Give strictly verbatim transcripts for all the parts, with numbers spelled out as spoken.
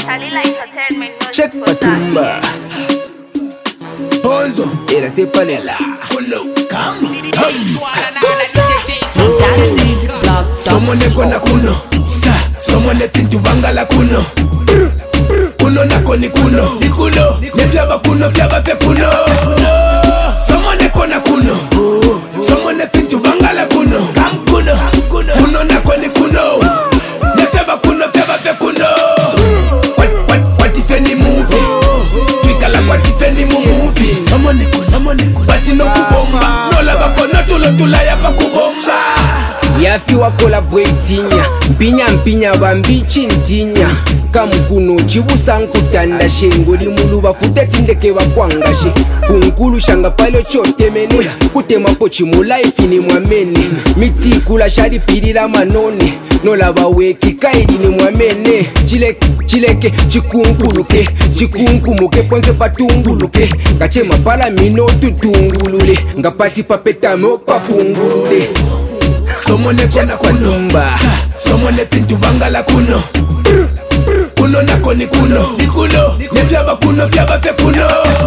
Check Patumba Bonzo Era se palela Kuno Kama Somone kona kuno Sa Somone tintu vangala kuno Kuno nako ni kuno Ni kuno Nefyaba kuno Fyaba fe kuno Somone kona kuno Somone tintu vangala kuno Kam kuno Kuno nako ni kuno Nefyaba kuno Fyaba fe kuno What if any movie? Twikala what if any movie? Somone kuno Somone kuno Bati no kubomba No lava kono tulo tulaya pa kubomba Yafi wakola bwetinya Mpinya mpinya wambichi ntinya Kamukuno chibusa nkutanda she Ngoli mulu bafute tindeke wakwangashe Kunkulu shanga palo chote mene Kutema pochi mulaifi ni mwamene Miti kula shari pirila manone Nola baweki kaidi ni mwamene Chileke, chileke, chikunkuluke Chikunkumuke ponse patunguluke Kache mapala mino tutungulule Ngapati papeta mopa fungulule Somone kona kuno Somone tintu vangala kuno Kuno nako ni kuno Ni kuno Nefyaba kuno Fyaba fe kuno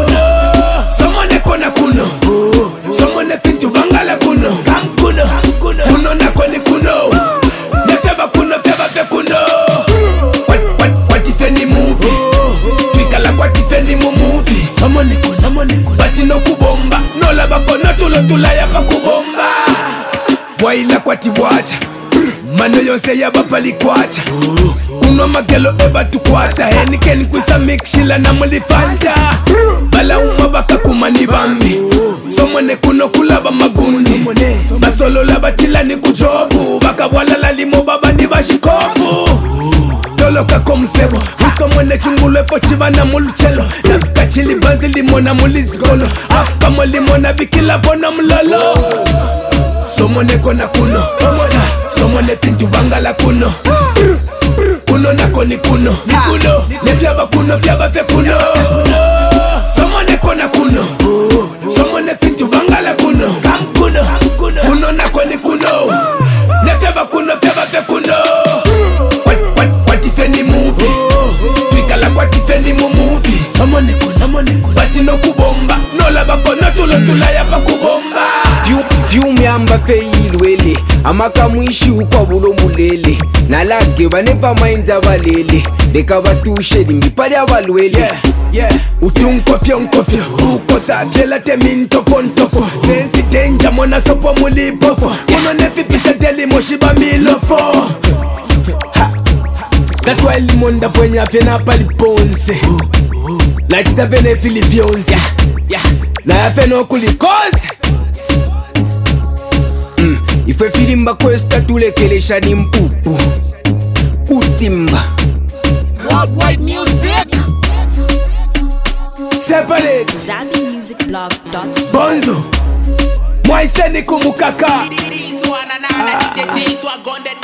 Somone kona kuno Somone tintu vangala kuno Kam kuno Kuno nako ni kuno Nefyaba kuno Fyaba fe kuno What, what, what if any movie Twikala what if any movie Somone kuno Somone kuno Bati no kubomba No laba kono tulo tulaya pa kubomba Waila kwati wacha Mano yonse ya bapali kwacha Kuno magelo eba tukwata Heniken kwisa mikshila na mulifanta Bala umabaka kumani bambi Somone kuno kulaba magundi Basolo laba tila ni kujobu Baka wala lalimo baba ni bashikobu Toloka komsebo Usomone chungulwe pochiva na muluchelo Nafika chili banzi limona mulizgolo Afka molimona bikila bona mlolo Somone kona kuno Somone Somone tintu vangala kuno Kuno nako ni kuno Ni kuno Nefyaba kuno Fyaba fe kuno Somone kona kuno Somone tintu vangala kuno Kam kuno Kuno nako ni kuno Nefyaba kuno Fyaba fe kuno What, what, what if any movie Twikala what if any movie Somone kuno Somone kuno Bati no kubomba No laba kono tulo tulaya pa kubomba Vyumi amba fe ilwele Amaka mwishi ukwa bulo mulele Nalage banepa mainza balele Deka batushe limbipali abalwele Yeah, yeah Utunkofyo nkofyo Uko sa jela temi ntofo ntofo Sensi denja mona sopo mulipofo Uno nefipisha deli moshiba milofo Ha That's why limonda fwenye afyena pali ponse Na chita vene filifionse Yeah, yeah Na yafeno kulikoze Ife filimba kwesta tulekelesha ni mpupu Kutimba Worldwide music Separate Zambi Music Blog dot com Bonzo Mwaise ni kumukaka This one and another D J James who are gone